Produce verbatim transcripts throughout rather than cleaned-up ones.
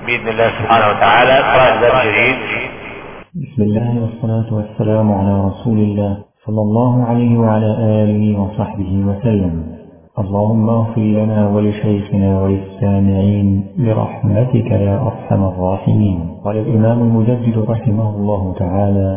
بإذن الله سبحانه وتعالى قراءة باب جديد. بسم الله والصلاة والسلام على رسول الله صلى الله عليه وعلى آله وصحبه وسلم. اللهم اغفر لنا ولشيخنا وللسامعين برحمتك يا أرحم الراحمين. قال الإمام المجدد رحمه الله تعالى: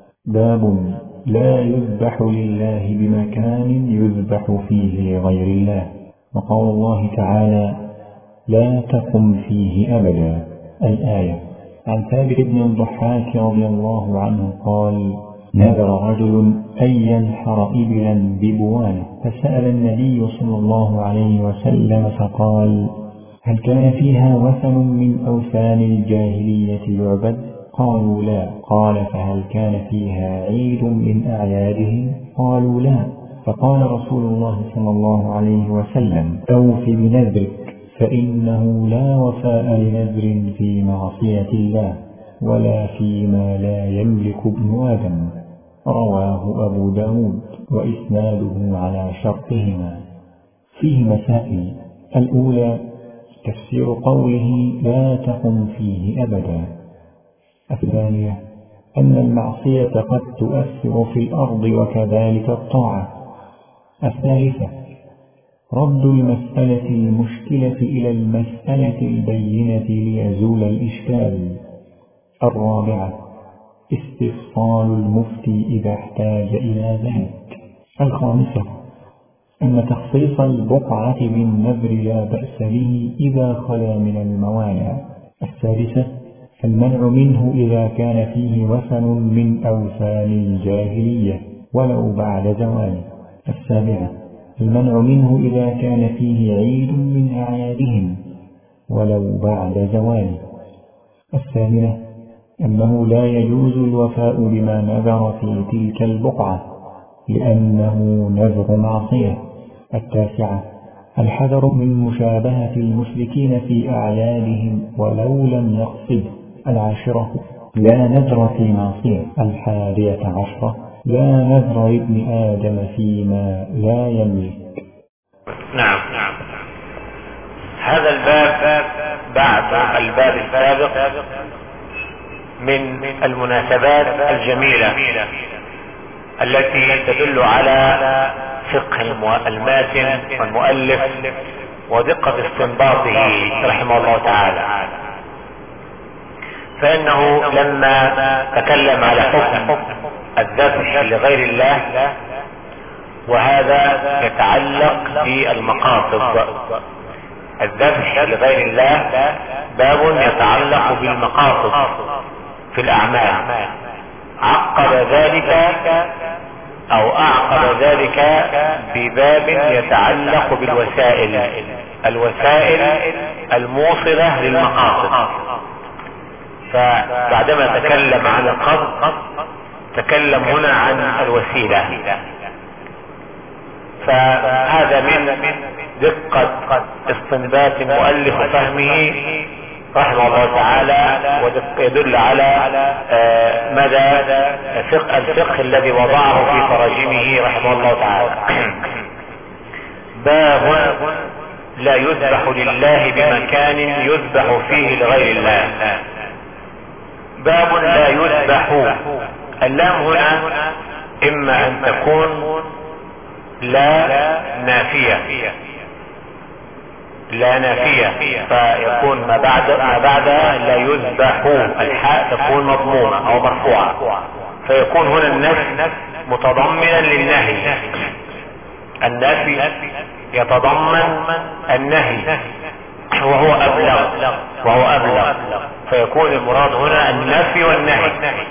باب لا يذبح لله بمكان يذبح فيه لغير الله. وقال الله تعالى: لا تقم فيه أبدا. الآية. عن ثابت بن الضحاك رضي الله عنه قال: نذر رجل أن ينحر إبلا ببوانه، فسأل النبي صلى الله عليه وسلم فقال: هل كان فيها وثن من أوثان الجاهلية يعبد؟ قالوا لا. قال: فهل كان فيها عيد من أعيادهم؟ قالوا لا. فقال رسول الله صلى الله عليه وسلم: أوف بنذرك، فإنه لا وفاء لنذر في معصية الله ولا فيما لا يملك ابن آدم. رواه أبو داود وإسناده على شرطهما. فيه مسائل. الأولى: تفسير قوله لا تقم فيه أبدا. الثانية: أن المعصية قد تؤثر في الأرض وكذلك الطاعة. الثالثة: رد المسألة المشكلة إلى المسألة البينة ليزول الإشكال. الرابعة: استفصال المفتي إذا احتاج إلى ذلك. الخامسة: أن تخصيص البقعة بالنذر لا بأس به إذا خلا من الموانع. السادسة: المنع منه إذا كان فيه وثن من أوثان الجاهلية ولو بعد زواله. السابعة: المنع منه إذا كان فيه عيد من أعيادهم ولو بعد زواله. الثامنة: أنه لا يجوز الوفاء بما نذر في تلك البقعة لأنه نذر معصية. التاسعة: الحذر من مشابهة المشركين في أعيادهم ولو لم يقصد. العاشرة: لا نذر في معصية. الحادية عشرة: لا نذر لابن آدم فيما لا يملك. نعم. هذا الباب بعد الباب السابق من المناسبات الجميلة التي تدل على فقه الماتن والمؤلف ودقة استنباطه رحمه الله تعالى. فإنه لما تكلم على حكم الذبح لغير الله، وهذا يتعلق بالمقاصد. الذبح لغير الله باب يتعلق بالمقاصد في الأعمال. عقب ذلك أو أعقب ذلك بباب يتعلق بالوسائل، الوسائل الموصلة للمقاصد. فبعدما تكلم عن القصد تكلم هنا عن الوسيلة. فهذا من دقة استنباط المؤلف وفهمه رحمه الله تعالى، ويدل على مدى فقه الفقه الذي وضعه في تراجمه رحمه الله تعالى. باب لا يذبح لله بمكان يذبح فيه لغير الله. باب لا يذبح. اللام هنا إما أن تكون لا نافية، لا نافية فيكون ما بعد ما بعدها لا يذبح، الحاء تكون مضمومة أو مرفوعة، فيكون هنا النفي متضمنا للنهي. النفي يتضمن النهي وهو أبلغ وهو أبلغ فيكون المراد هنا النفي والنهي.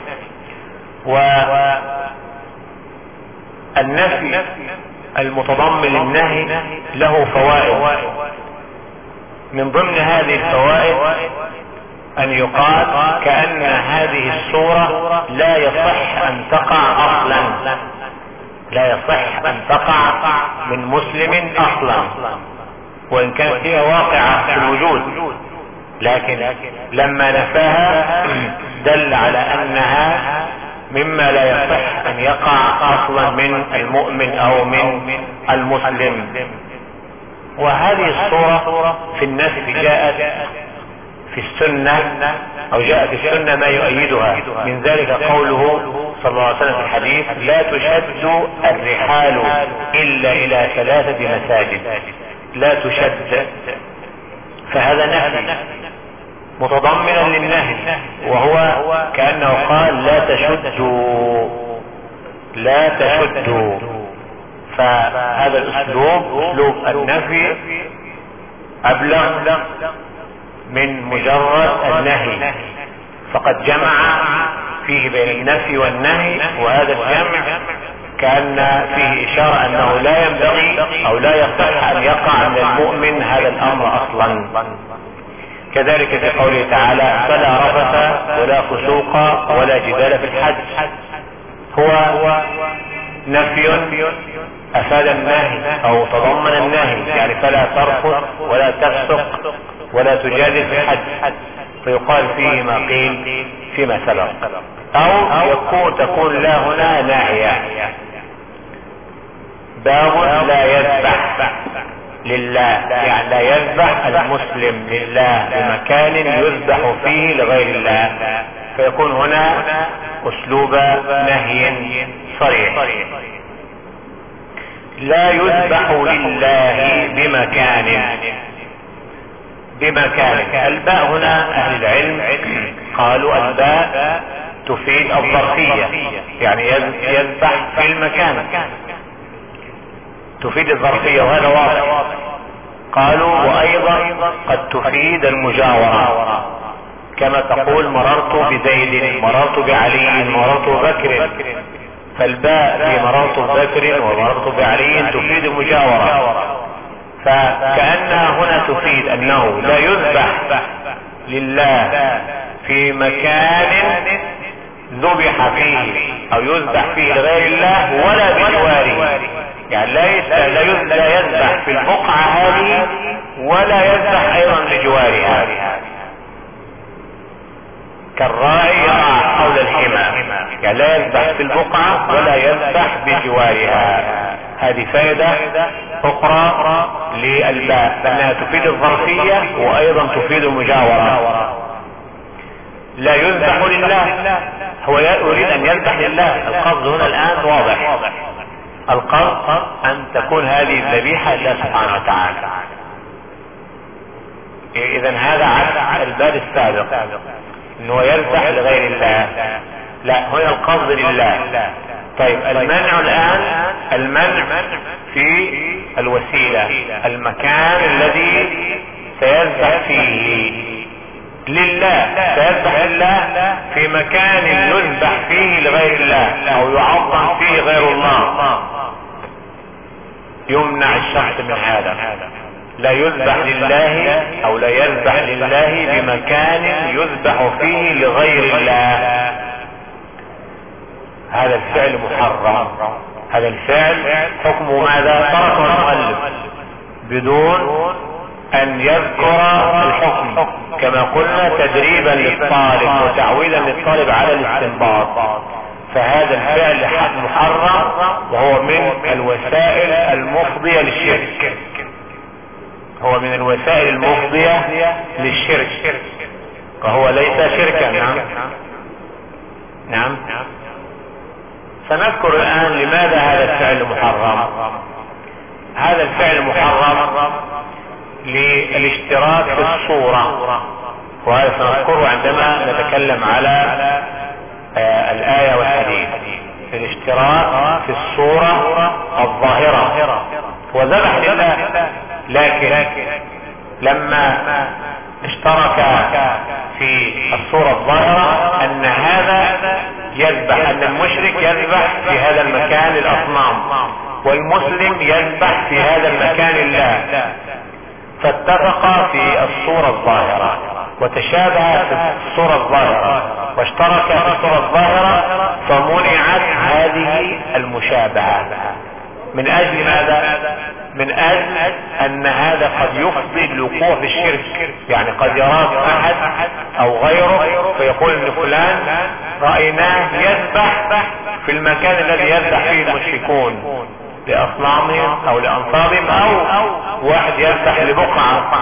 والنفي المتضمن للنهي له فوائد. من ضمن هذه الفوائد أن يقال كأن هذه الصورة لا يصح أن تقع أصلا، لا يصح أن تقع من مسلم أصلا، وإن كانت هي واقعة في الوجود، لكن لما نفاها دل على أنها مما لا يصح أن يقع أصلا من المؤمن أو من المسلم. وهذه الصورة في النفي جاءت في السنة او جاء في السنة ما يؤيدها. من ذلك قوله صلى الله عليه وسلم في الحديث: لا تشد الرحال الا الى ثلاثة مساجد. لا تشد، فهذا نهي متضمنا للنهي، وهو كأنه قال لا تشدوا لا تشدوا. فهذا الاسلوب اسلوب النفي ابلغ من مجرد النهي، فقد جمع فيه بين النفي والنهي، وهذا الجمع كأن فيه اشارة انه لا ينبغي او لا يصح ان يقع من المؤمن هذا الامر اصلا. كذلك في قوله تعالى: فلا رفث ولا فسوق ولا جدال في الحج. هو نفي افاد النهي او تضمن النهي، يعني فلا ترفث ولا تفسق ولا تجادل في الحج، فيقال فيه ما قيل فيما سبق. او يكون تكون لا هنا ناهية. باب لا يذبح لله، يعني لا يذبح المسلم لله بمكان يذبح فيه لغير الله، فيكون هنا اسلوب نهي صريح. لا يذبح لله بمكان. بمكان الباء هنا اهل العلم قالوا الباء تفيد الظرفية، يعني يذبح في المكان تفيد الظرفية، وهذا واضح. قالوا وايضا قد تفيد المجاورة، كما تقول مررت بزيد، مررت بعلي، مررت ببكر، فالباء في مررت ببكر ومررت بعلي تفيد المجاورة، فكأنها هنا تفيد انه لا يذبح لله في مكان ذبح فيه او يذبح فيه لغير الله ولا بجواره، يعني لا لا يذبح في البقعة هذه ولا يذبح ايضا لجوارها، كالراعي يرعى حول الحمى، يعني لا يذبح في البقعة ولا يذبح بجوارها. هذه فائدة اخرى للباء، انها تفيد الظرفية وايضا تفيد المجاورة. لا يذبح لله، هو يريد ان يذبح لله. القصد هنا الان واضح، القصد ان تكون هذه الذبيحة لله سبحانه وتعالى. اذا هذا عكس الباب السابق انه يذبح لغير الله، لا هنا القصد لله. طيب المنع الان المنع في الوسيلة، المكان الذي سيذبح فيه لله، سيذبح لله في مكان يذبح فيه لغير الله او يعظم فيه غير الله، يمنع الشخص من هذا. لا يذبح لله او لا يذبح لله بمكان يذبح فيه لغير الله، هذا الفعل محرم. هذا الفعل حكمه ماذا؟ تركه المؤلف بدون ان يذكر الحكم، كما قلنا تدريبا للطالب وتعويلا للطالب على الاستنباط. فهذا الفعل حق محرم، وهو من الوسائل المفضية للشرك، هو من الوسائل المفضية للشرك، وهو ليس شركا. نعم نعم سنذكر الآن لماذا هذا الفعل محرم. هذا الفعل محرم للاشتراك في الصورة، وهذا سنذكره عندما نتكلم على آه الآية والحديث. الاشتراك في الصورة الظاهرة وذبح لله، لكن لما اشترك في الصورة الظاهرة ان هذا يذبح، ان المشرك يذبح في هذا المكان الاصنام والمسلم يذبح في هذا المكان الله، فاتفقا في الصورة الظاهرة وتشابه في الصورة الظاهرة واشترك في الصورة الظاهرة، فمنعت هذه المشابهة. من اجل ماذا؟ من اجل ان هذا قد يفضي الوقوع في الشرك، يعني قد يراك احد او غيره فيقول ان فلان رأيناه يذبح في المكان الذي يذبح فيه المشركون لاصنامهم او لانصابهم، او واحد يذبح لبقعة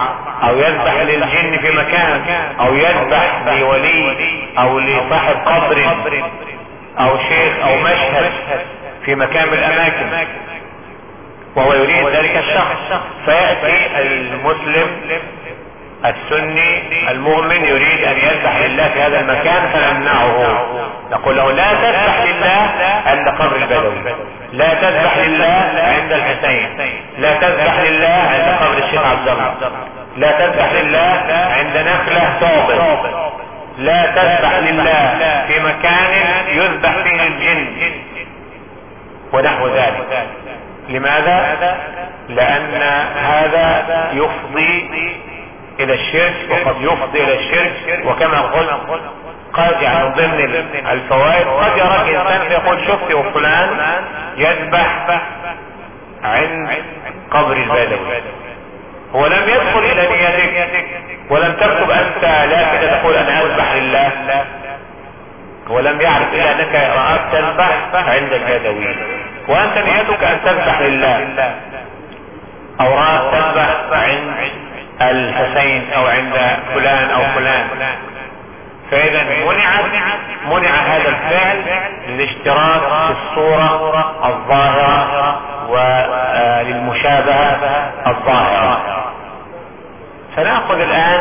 او يذبح للجن في مكان، او يذبح لولي او لصاحب قبر او شيخ او مشهد في مكان من الاماكن وهو يريد ذلك الشخص، فيأتي المسلم السني المؤمن يريد ان يذبح لله في هذا المكان فنمنعه، نقول له لا تذبح لله عند قبر البدوي، لا تذبح لله عند الحسين، لا تذبح لله عند قبر الشيخ عبد الله، لا تذبح لله عند نخلة تعبد، لا تذبح لله في مكان يذبح فيه الجن ونحو ذلك. لماذا؟ لأن هذا يفضي الى الشرك، وقد يفضي الى الشرك، وكما قلت قد يعني ضمن الفوائد قد يراك انسان يقول شفت وفلان يذبح عند قبر البدوي، هو لم يدخل الى نيتك ولم تكتب انت لا كده تقول انا اذبح لله، هو لم يعرف الا انك رأيت تذبح عند البدوي وانت نيتك ان تذبح لله، او رأيت تذبح عند الحسين او عند فلان او فلان، فاذا منع منع هذا الفعل للاشتراك في الصورة الظاهرة وللمشابهة الظاهرة. سنأخذ الان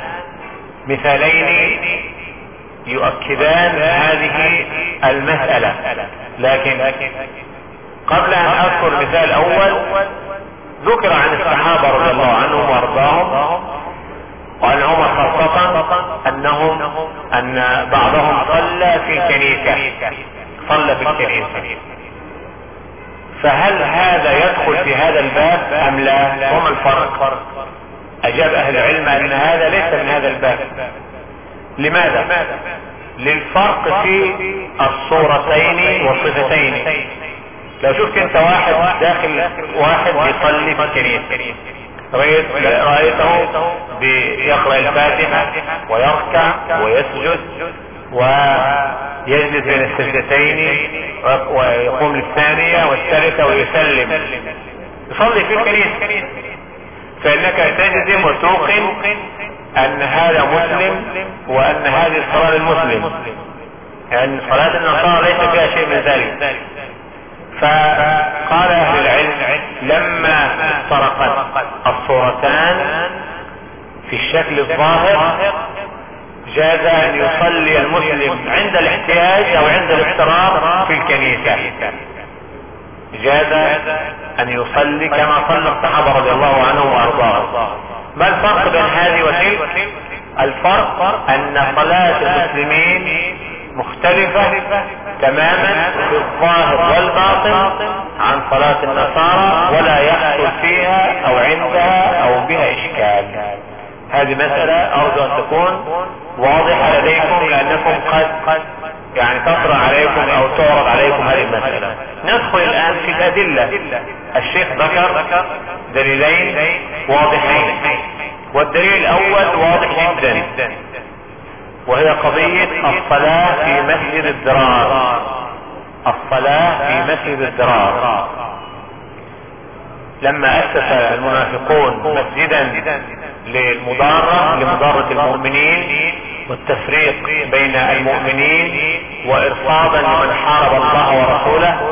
مثالين يؤكدان هذه المسألة، لكن قبل ان اذكر مثال اول ذكر عن الصحابة رضي الله عنهم وارضاهم وعن عمر خاصة انهم ان بعضهم صلى في الكنيسة، صلى في الكنيسة، فهل هذا يدخل في هذا الباب ام لا؟ وما الفرق؟ اجاب اهل العلم ان هذا ليس من هذا الباب. لماذا؟ للفرق في الصورتين والصفتين. لو شفت انت واحد داخل واحد يصلي في الكنيسة، رأيت رأيته بيقرأ الفاتحة ويركع ويسجد ويجلس بين السجدتين ويقوم للثانية والثالثة ويسلم، يصلي في الكنيسة، فإنك تجزم وتوقن أن هذا مسلم وأن هذه الصلاة للمسلم، يعني صلاة النصارى ليس فيها شيء من ذلك. فقال اهل العلم لما افترقت الصورتان في الشكل الظاهر جاز ان يصلي المسلم عند الاحتياج او عند الاضطرار في الكنيسة، جاز ان يصلي كما صلى الصحابة رضي الله عنهم وارضاهم. ما الفرق بين هذه وتلك؟ الفرق ان صلاة المسلمين مختلفة تماما في الظاهر والباطن عن صلاة النصارى، ولا يحصل فيها او عندها او بها اشكال. هذه مسألة ارجو ان تكون واضحة لديكم، لانكم قد يعني تطرأ عليكم او تعرض عليكم هذه المسألة. ندخل الان في الادلة. الشيخ ذكر دليلين واضحين، والدليل الاول واضح جدا، وهي قضية الصلاة في مسجد الضرار. الصلاة في مسجد الضرار، لما أسس المنافقون مسجدا للمضارة لمضارة المؤمنين والتفريق بين المؤمنين وإرصادا لمن حارب الله ورسوله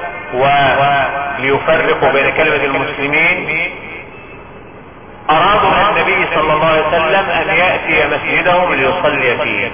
وليفرقوا بين كلمة المسلمين، أرادوا من النبي صلى الله عليه وسلم أن يأتي مسجدهم ليصلي فيه.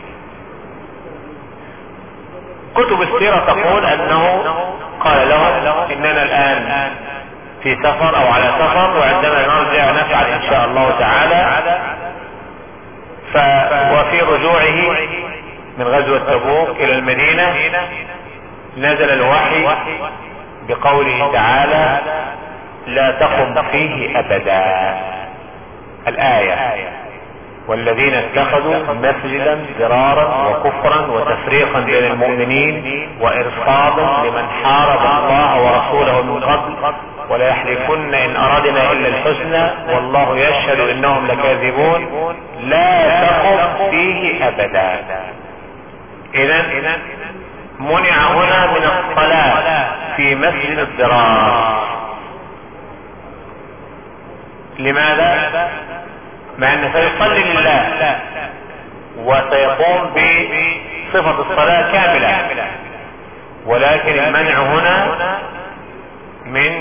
كتب السيرة تقول أنه قال لهم إننا الآن في سفر أو على سفر، وعندما نرجع نفعل إن شاء الله تعالى. ف وفي رجوعه من غزوة تبوك إلى المدينة نزل الوحي بقوله تعالى لا تقم فيه أبدا، الآية والذين اتخذوا مسجدا ضرارا وكفرا وتفريقا بين المؤمنين وإرصادا لمن حارب الله ورسوله من قبل ولا يحلفن إن أردنا إلا الحسنى والله يشهد إنهم لكاذبون لا تقم فيه أبدا. إذن منع هنا من الصلاة في مسجد الضرار. لماذا؟ مع أنه سيصلي لله وسيقوم بصفة الصلاة كاملة، ولكن المنع هنا من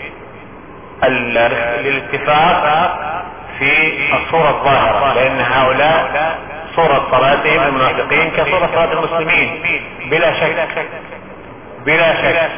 الاتفاق في الصورة الظاهرة، لأن هؤلاء صورة صلاتهم المنافقين كصورة صلاة المسلمين بلا شك بلا شك.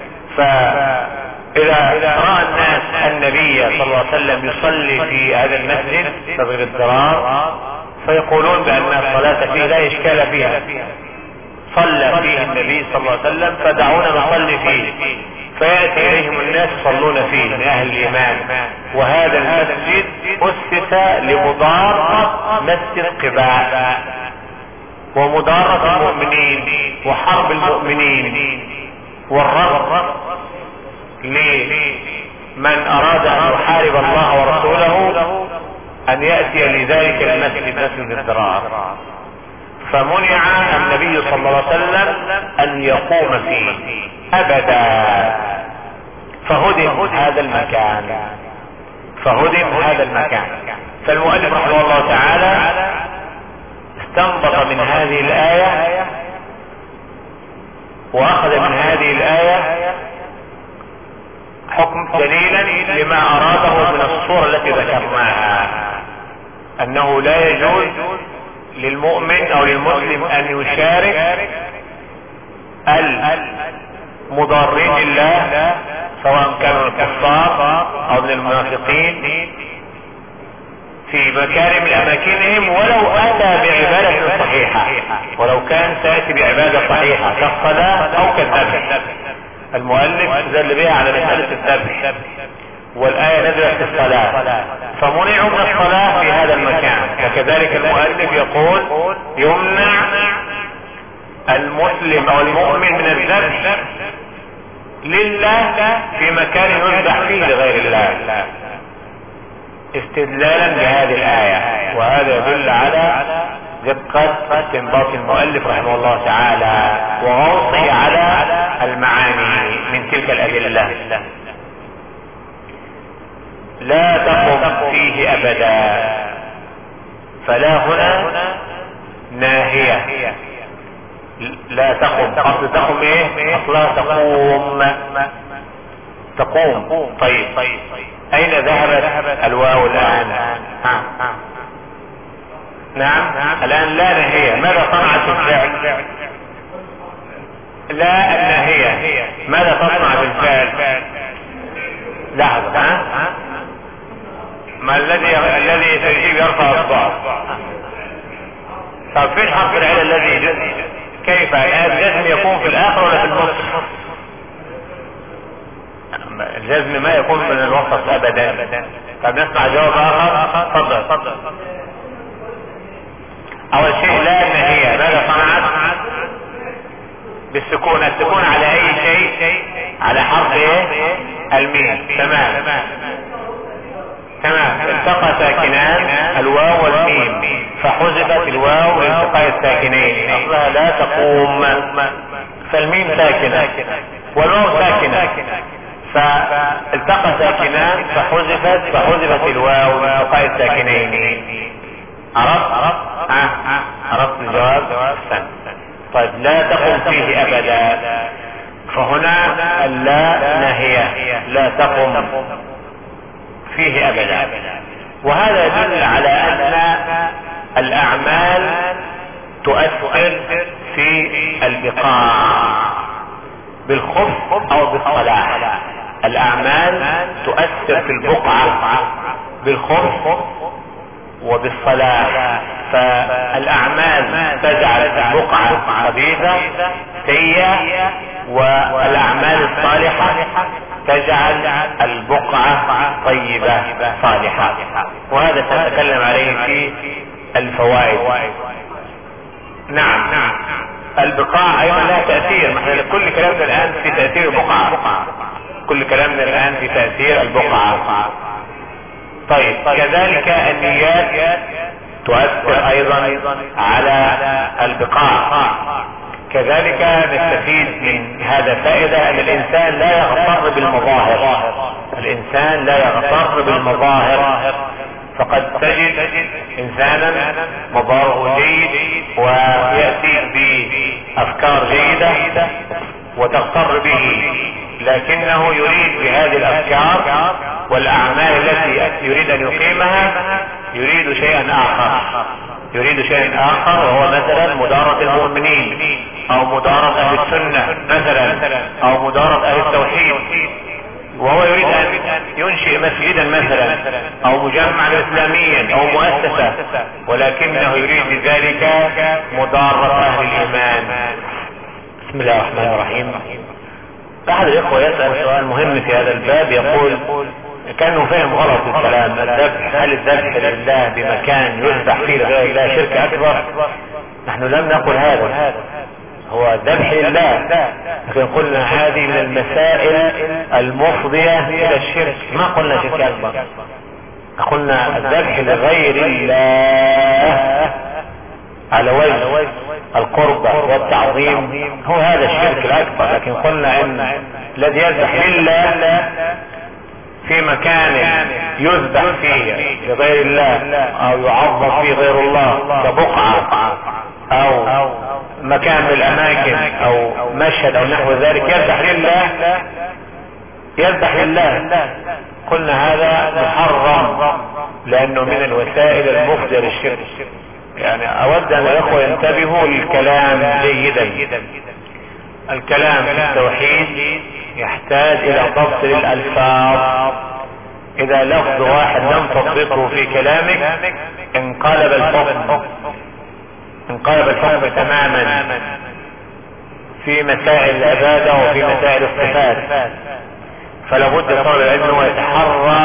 فإذا رأى الناس النبي صلى الله عليه وسلم يصلي في هذا المسجد مسجد الضرار فيقولون بأن الصلاة فيه لا إشكال فيها، صلى فيه النبي صلى الله عليه وسلم فدعونا نصلي فيه، فيأتي إليهم الناس يصلون فيه من أهل الإيمان. وهذا المسجد أسس لمضارة مسجد قباء ومضارة المؤمنين وحرب المؤمنين والرفض لمن أراد أن يحارب الله ورسوله أن يأتي لذلك المسجد مسجد الضرار. فمنع النبي صلى الله عليه وسلم أن يقوم فيه أبدا، فهدم هذا المكان فهدم هذا المكان. فالمؤلف رحمه الله تعالى استنبط من هذه الآية وأخذ من هذه الآية حكم دليلا لما أراده من الصورة التي ذكرناها، أنه لا يجوز للمؤمن أو للمسلم أن يشارك المضارين لله سواء كانوا الكفار أو من المنافقين في مكان من أماكنهم ولو أتى بعبادة صحيحة، ولو كان سيأتي بعبادة صحيحة كالصلاة أو كالذبح. المؤلف دل بها على مسألة الذبح، والآية نزلت في الصلاة فمنعوا من الصلاة في هذا المكان. وكذلك المؤلف يقول يمنع المسلم أو المؤمن من الذبح لله في مكان يذبح فيه لغير الله، استدلالا بهذه الآية. وهذا يدل على دقة استنباط المؤلف رحمه الله تعالى وغوصه على المعاني من تلك الأدلة. لا تقم فيه أبدا، فلا هنا ناهية، لا تقم. أصل تقم ايه؟ أصلها تقوم تقوم. طيب أين ذهبت الواو الآن؟ ها. نعم الآن لا ناهية. ماذا صنعت الفعل؟ لا الناهية. ماذا تصنع بالفعل؟ لحظة. ها ما الذي الذي تجيب يرفع الضاد؟ طب فين حرف العلة الذي يجزم؟ كيف الجزم يكون في الآخر ولا في النص؟ الجزم ما يكون من الوسط أبدا. طب نسمع جواب آخر. تفضل. أول شيء لا النهية ماذا صنعت؟ بالسكون. السكون على أي شيء؟ على حرف ايه؟ الميم. تمام تمام. التقى ساكنان الواو والميم فحذفت الواو لالتقاء الساكنين، اصلها لا تقوم، فالميم ساكنة والواو ساكنة، فالتقى ساكنان فحذفت فحذفت الواو لالتقاء الساكنين. عرفت؟ اه عرفت الجواب؟ احسنت. طيب لا تقوم فيه ابدا، فهنا اللا ناهية، لا تقوم فيه ابدا. وهذا يدل على ان الاعمال تؤثر في البقاع بالخف او بالصلاح. الاعمال تؤثر في البقعة بالخف وبالصلاح. فالاعمال تجعل البقعة خبيثة سيئة، والاعمال الصالحة تجعل البقعة طيبة صالحة. وهذا سنتكلم عليه في الفوائد. نعم البقاع ايضا لها تأثير. نحن كل كلامنا الان في تأثير البقعة، كل كلامنا الان في تأثير البقعة. طيب كذلك النيات تؤثر ايضا على البقاع. كذلك نستفيد من هذا فائدة ان الانسان لا يغتر بالمظاهر، الانسان لا يغتر بالمظاهر. فقد تجد انسانا مظهره جيد ويأتي بافكار جيدة وتغتر به، لكنه يريد بهذه الافكار والاعمال التي يريد ان يقيمها يريد شيئا اخر يريد شيئا اخر وهو مثلا مدارة المؤمنين او مدارة اهل السنة مثلا او مدارة اهل التوحيد، وهو يريد ان ينشئ مسجدا مثلا او مجمعا اسلاميا او مؤسسة، ولكنه يريد بذلك مضارة اهل الايمان. بسم الله الرحمن الرحيم. احد الاخوة يسأل سؤال مهم في هذا الباب، يقول كانه فهم غلط الكلام، الذبح هل الذبح لله بمكان يذبح فيه لغير الله شرك اكبر؟ نحن لم نقل هذا، هو الذبح لله، لكن قلنا هذه من المسائل المفضية الى الشرك، ما قلنا شرك اكبر، قلنا الذبح لغير الله على وجه القربة والتعظيم هو هذا الشرك الاكبر، لكن قلنا ان الذي يذبح لله في مكان يذبح فيه لغير الله او يعظم فيه غير الله كبقعة او مكان من الاماكن او مشهد او نحو ذلك يذبح لله يذبح لله قلنا هذا محرم لانه من الوسائل المفضية للشرك. يعني اود ان الاخوة ينتبهوا للكلام جيدا. الكلام في التوحيد يحتاج الى ضبط للالفاظ، اذا لفظ واحد لم تضبطه في كلامك انقلب الحكم انقلب الحكم تماما في مسائل العبادة وفي مسائل الصفات، فلا بد طالب العلم انه يتحرى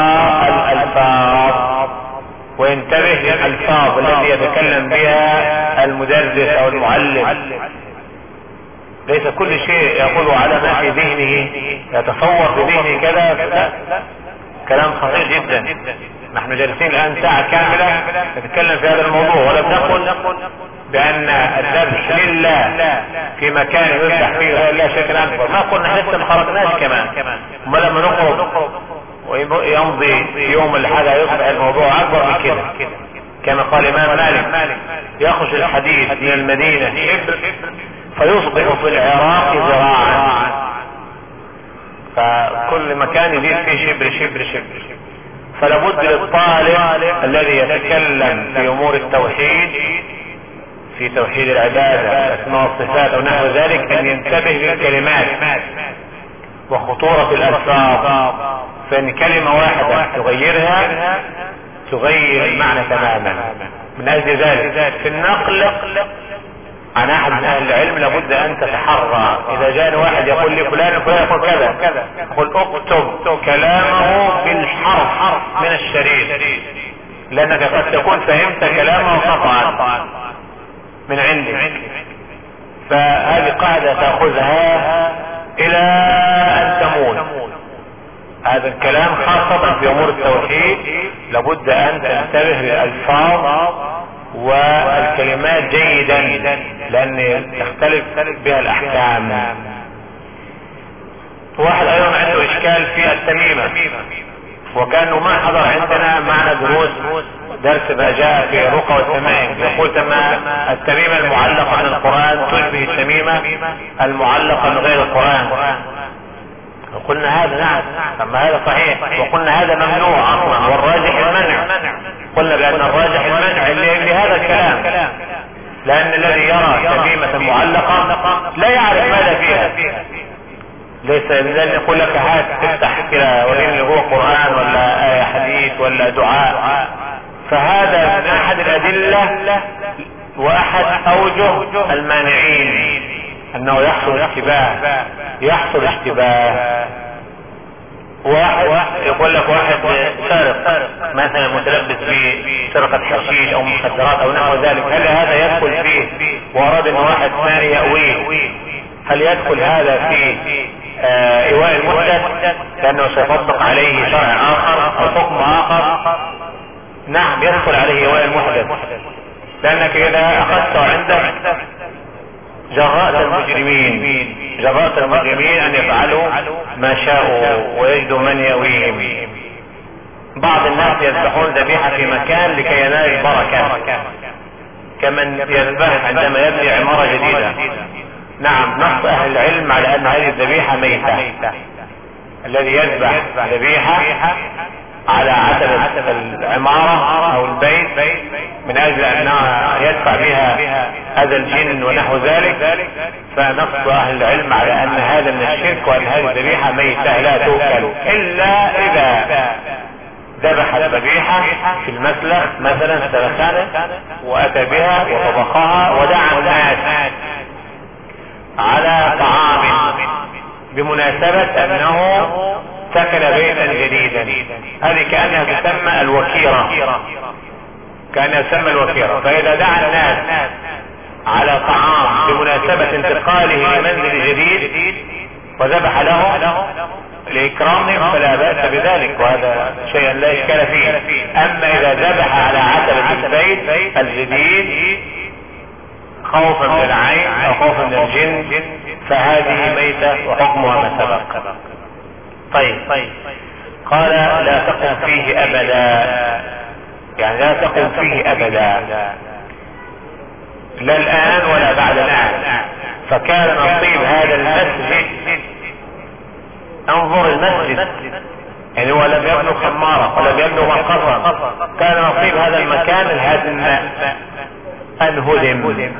الالفاظ وينتبه للالفاظ التي يتكلم بها المدرس او المعلم. ليس كل شيء يقوله على ما في ذهنه يتصور في ذهنه كذا، لا كلام خطير جدا. نحن جالسين الان ساعة كاملة نتكلم في هذا الموضوع، ولم نقل بان الذبح لله في مكان يذبح فيه غير الله شرك اكبر، ما قلنا لسه ما خرجناش كمان، وما لما نخرج ويمضي يوم الحاجة يصبح الموضوع اكبر من كده. كما قال امام مالك يخرج الحديث من المدينة شبر فيصبح في العراق ذراعا، فكل مكان يزيد فيه شبر شبر شبر. فلابد للطالب الذي يتكلم في امور التوحيد في توحيد العبادة الاسماء والصفات او نحو ذلك ان ينتبه للكلمات وخطورة الالفاظ، فان كلمة واحدة تغيرها تغير المعنى تماما. من اجل ذلك في النقل عن احد من اهل العلم لابد ان تتحرى، اذا جاء واحد يقول لي فلان فلان يقول كذا، قل اكتب كلامه بالحرف من الشريط، لانك قد تكون فهمت كلامه خطأ من عندك. فهذه قاعدة تأخذها الى ان تموت. هذا الكلام خاصة في امور التوحيد لابد ان تنتبه للالفاظ والكلمات جيدا لان تختلف بها الاحكام. واحد ايضا عنده اشكال في التميمة، وكانه ما حضر عندنا معنا دروس درس ما جاء في الرقى والتمائم، يقول تما التميمة المعلقة من القرآن تشبه التميمة المعلقة من غير القرآن. وقلنا هذا نعم، اما هذا صحيح، وقلنا هذا ممنوع اصلا والراجح المنع. قلنا بان الراجح المنع لهذا الكلام، لان الذي يرى تميمة معلقة لا يعرف ماذا فيها، ليس لن يقول لك هات تفتح كده وريني اللي هو قرآن ولا آية حديث ولا دعاء. فهذا من احد الادلة واحد اوجه المانعين انه يحصل اشتباه يحصل اشتباه واحد يقول لك واحد سارق مثلا متلبس بسرقة حشيش او مخدرات او نحو ذلك، هل هذا يدخل فيه واراد ان واحد ثاني يأويه؟ هل يدخل هذا في آه ايواء المحدث لانه سيطبق عليه شرع اخر او حكم اخر؟ نعم يدخل عليه ايواء المحدث، لانك اذا اخذته عندك جراءة المجرمين جراءة المجرمين ان يفعلوا ما شاءوا ويجدوا من يأويهم. بعض الناس يذبحون ذبيحة في مكان لكي ينال البركة، كمن يذبح عندما يبني عمارة جديدة. نعم، نص اهل العلم على ان هذه الذبيحة ميتة. الذي يذبح ذبيحة على عتبة العمارة او البيت من اجل انها يدفع بها اذى الجن ونحو ذلك، فنص اهل العلم على ان هذا من الشرك، وان هذه الذبيحة ميتة لا تؤكل الا اذا ذبح الذبيحة في المسلخ مثلا سلخانة واتى بها وطبخها ودعا الناس على طعام بمناسبة انه سكن بيتا جديدا. هذه كأنها تسمى الوكيرة، كأنها تسمى الوكيرة. فإذا دعا الناس على طعام بمناسبة انتقاله لمنزل جديد وذبح له لإكرامهم فلا بأس بذلك، وهذا شيء لا إشكال فيه. أما إذا ذبح على عتبة البيت الجديد خوفا من العين أو خوفا من الجن فهذه ميتة وحكمها ما سبق. طيب قال لا تقم فيه أبدا، يعني لا تقم فيه أبدا، لا الآن ولا بعد الآن. فكان نصيب هذا المسجد، انظر المسجد يعني هو لم يبنوا خمارة ولم يبنوا مقرا، كان نصيب هذا المكان الهدم أن هدم.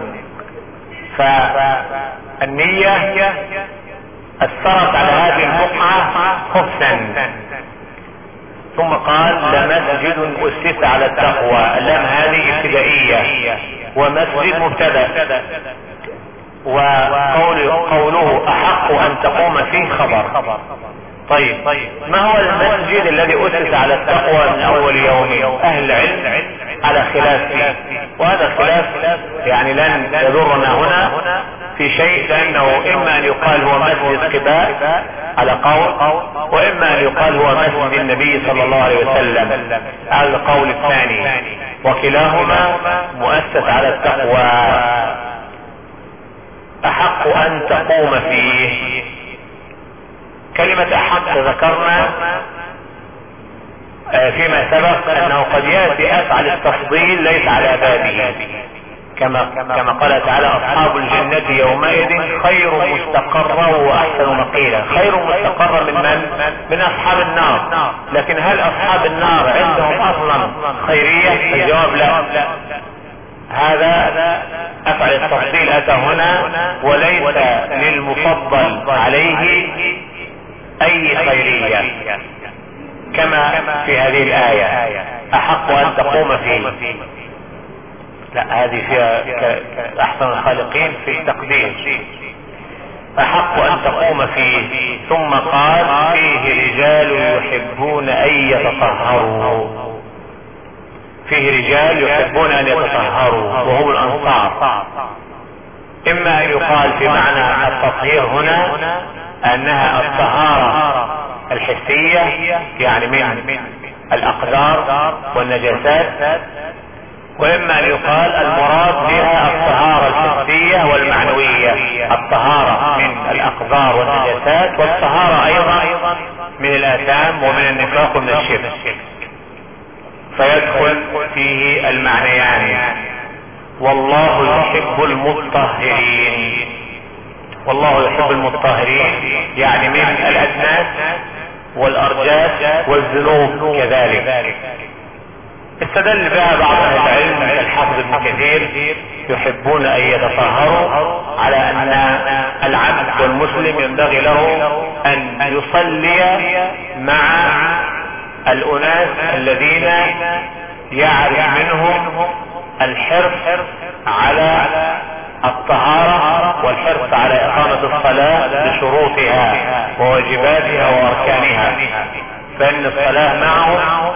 فالنية اثرت على هذه البقعة خبثا. ثم قال لمسجد اسس على التقوى، اللام هذه ابتدائية ومسجد مبتدأ، وقوله احق ان تقوم فيه خبر. طيب ما هو المسجد الذي اسس على التقوى من اول يوم؟ اهل العلم على خلاف فيه، وهذا الخلاف يعني لن يضرنا هنا في شيء، لانه اما ان يقال هو مسجد قباء على قول، واما ان يقال هو مسجد النبي صلى الله عليه وسلم على القول الثاني، وكلاهما مؤسس على التقوى. احق ان تقوم فيه، كلمة احق ذكرنا فيما سبق انه قد يأتي افعل التفضيل ليس على بابه، كما كما قال تعالى اصحاب الجنة يومئذ خير مستقرا واحسن مقيلا. خير مستقرا من من؟ من اصحاب النار. لكن هل اصحاب النار عندهم اصلا خيرية؟ الجواب لا. هذا افعل التفضيل اتى هنا وليس للمفضل عليه اي خيرية، كما في هذه الآية احق ان تقوم فيه. لا، هذه فيها احسن الخالقين في التقدير. احق ان تقوم فيه. ثم قال فيه رجال يحبون ان يتطهروا، فيه رجال يحبون ان يتطهروا وهم الانصار. اما ان يقال في معنى التطهير هنا انها الطهارة الحسية، يعني من الاقدار والنجاسات، واما ان يقال المراد بها الطهارة الحسية والمعنوية، الطهارة من الاقدار والنجاسات، والطهارة ايضا من الاثام ومن النفاق ومن الشرك، فيدخل فيه المعنيان. والله يحب المطهرين، والله يحب المطهرين يعني من الادناس والارجاس والذنوب كذلك. استدل بها بعض اهل العلم الحافظ ابن كثير يحبون ان يتطهروا على ان العبد والمسلم ينبغي له ان يصلي مع الاناس الذين يعرف منهم الحرص على الطهارة والحرص على اقامة الصلاة بشروطها وواجباتها واركانها، فان الصلاة معهم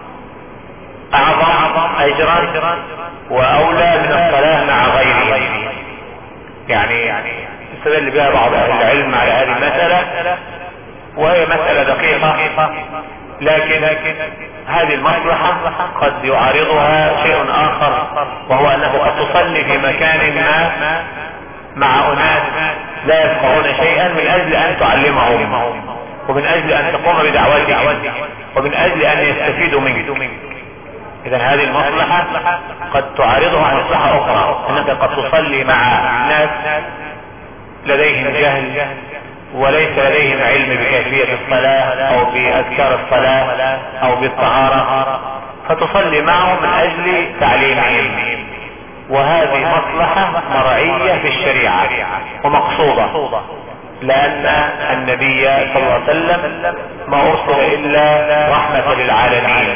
اعظم اجرا واولى من الصلاة مع غيره. يعني استدل بها بعض اهل العلم على هذه المسألة، وهي مسألة دقيقة، لكن هذه المصلحة قد يعارضها شيء اخر، وهو انك قد تصلي في مكان ما مع اناس لا يفقهون شيئا من اجل ان تعلمهم، ومن اجل ان تقوم بدعوتهم ومن اجل ان يستفيدوا منك. اذا هذه المصلحة قد تعارضها مصلحة اخرى، انك قد تصلي مع ناس لديهم جهل وليس لديهم علم بكيفية الصلاة او باذكار الصلاة او بالطهارة، فتصلي معهم من اجل تعليمهم، وهذه مصلحة مرعية في الشريعة ومقصودة، لان النبي صلى الله عليه وسلم ما ارسل الا رحمة للعالمين،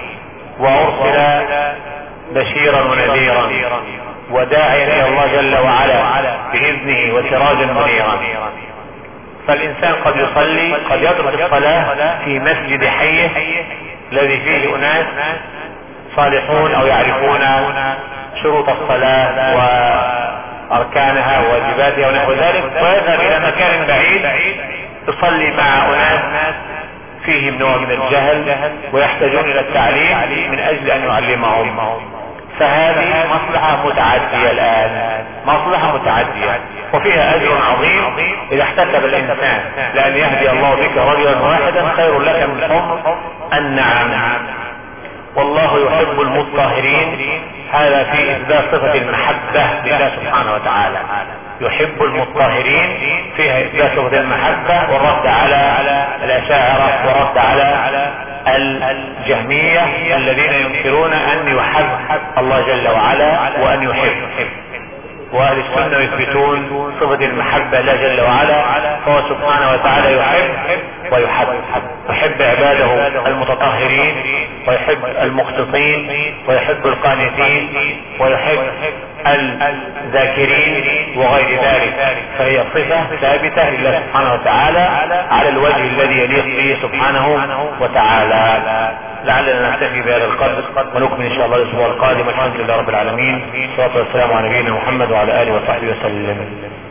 وارسل بشيرا ونذيرا وداعيا الى الله جل وعلا باذنه وسراجا منيرا. فالانسان قد يصلي قد يترك الصلاة في مسجد حيه الذي فيه اناس صالحون او يعرفون شروط الصلاة واركانها وواجباتها ونحو ذلك، ويذهب الى مكان بعيد يصلي مع اناس فيهم نوع من الجهل ويحتاجون الى التعليم من اجل ان يعلمهم. فهذه مصلحة متعدية الان، مصلحة متعدية وفيها اجر عظيم اذا احتسب الانسان، لان يهدي الله بك رجلا واحدا خير لك من حمر النعم. والله يحب المطهرين، هذا في اثبات صفة المحبة لله سبحانه وتعالى. يحب المطهرين فيها اثبات صفة المحبة والرد على الاشاعرة والرد على الجهمية الذين ينكرون ان يحب الله جل وعلا وان يحب. واهل السنة يثبتون صفة المحبة لله جل وعلا، فهو سبحانه وتعالى يحب ويحب، يحب عباده المتطهرين ويحب المقسطين ويحب القانتين ويحب الذاكرين وغير ذلك. فهي صفة ثابتة لله سبحانه وتعالى على الوجه الذي يليق به سبحانه وتعالى. لعلنا نكتفي بهذا القدر ونكمل ان شاء الله الاسبوع القادم. الحمد لله رب العالمين، والصلاه والسلام على نبينا محمد وعلى اله وصحبه وسلم.